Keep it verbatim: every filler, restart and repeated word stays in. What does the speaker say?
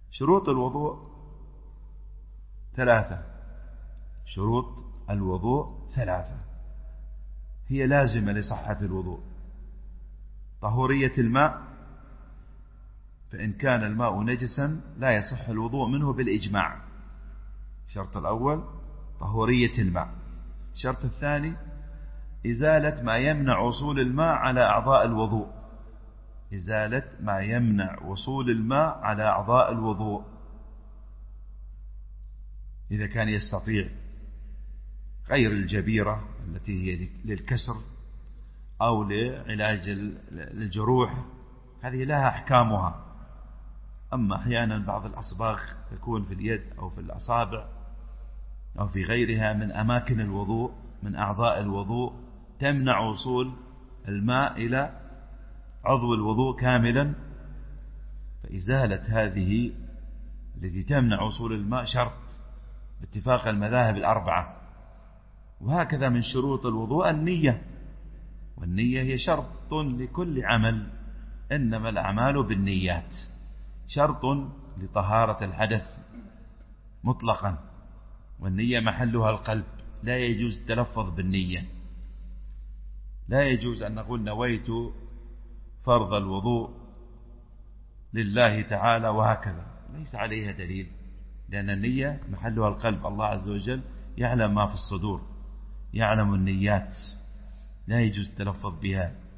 شروط الوضوء ثلاثة. شروط الوضوء ثلاثة هي لازمة لصحة الوضوء. طهورية الماء، فإن كان الماء نجسا لا يصح الوضوء منه بالإجماع. الشرط الأول طهورية الماء. الشرط الثاني إزالة ما يمنع وصول الماء على أعضاء الوضوء. إزالة ما يمنع وصول الماء على أعضاء الوضوء إذا كان يستطيع، غير الجبيرة التي هي للكسر أو لعلاج الجروح، هذه لها أحكامها. أما أحيانا بعض الأصباغ تكون في اليد أو في الأصابع أو في غيرها من أماكن الوضوء من أعضاء الوضوء تمنع وصول الماء إلى عضو الوضوء كاملا، فإزالة هذه التي تمنع وصول الماء شرط باتفاق المذاهب الأربعة. وهكذا من شروط الوضوء النية، والنية هي شرط لكل عمل، إنما الأعمال بالنيات. شرط لطهارة الحدث مطلقا، والنية محلها القلب، لا يجوز التلفظ بالنية. لا يجوز أن نقول نويت فرض الوضوء لله تعالى وهكذا، ليس عليها دليل، لأن النية محلها القلب. الله عز وجل يعلم ما في الصدور، يعلم النيات، لا يجوز التلفظ بها.